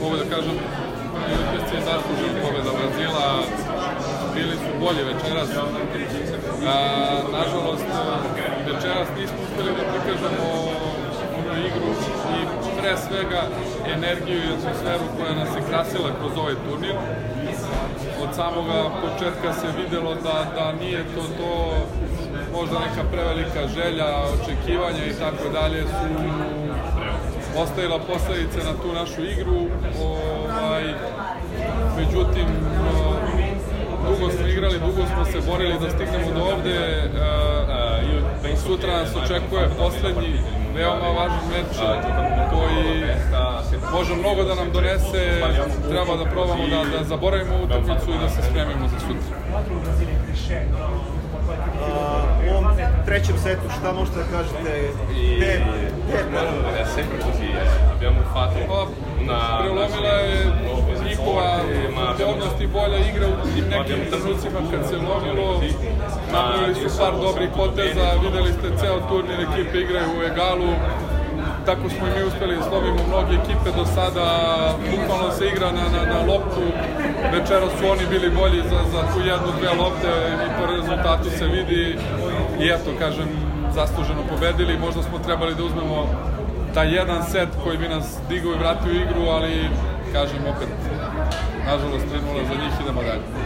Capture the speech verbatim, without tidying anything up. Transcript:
mogu da kažem, Jutarci je zaslužen pobeda Brazila, bili su bolji večeras. Nažalost, večeras nismo uspeli da prikažemo onu igru i pre svega energiju i atmosferu koja nas je krasila kroz ovaj turnir. Od samoga početka se videlo da, da nije to to, možda neka prevelika želja, očekivanja i tako dalje su ostavila posledice na tu našu igru. Ovaj, međutim, dugo smo igrali, dugo smo se borili da stignemo do ovde. E, sutra nas očekuje poslednji, veoma važan meč koji može mnogo da nam donese. Treba da probamo da, da zaboravimo utakmicu i da se spremimo za sutra. U ovom trećem setu šta možete da kažete? È sempre così, abbiamo fatto una... Prelomila je njihova odnost i bolja igra u tim nekim trenucima kad se lomilo. Napravili su par dobrih poteza, videli ste ceo turnir, ekipe igraju u egalu. Tako smo i mi uspeli da slomimo mnoge ekipe do sada, bukvalno se igra na, na, na loptu. Večera su oni bili bolji za, za tu jednu, dve lopte i po rezultatu se vidi. I eto, kažem, zasluženo pobedili. Možda smo trebali da uzmemo taj jedan set koji bi nas digao i vratio u igru, ali kažem opet, nažalost tri nula za njih, idemo dalje.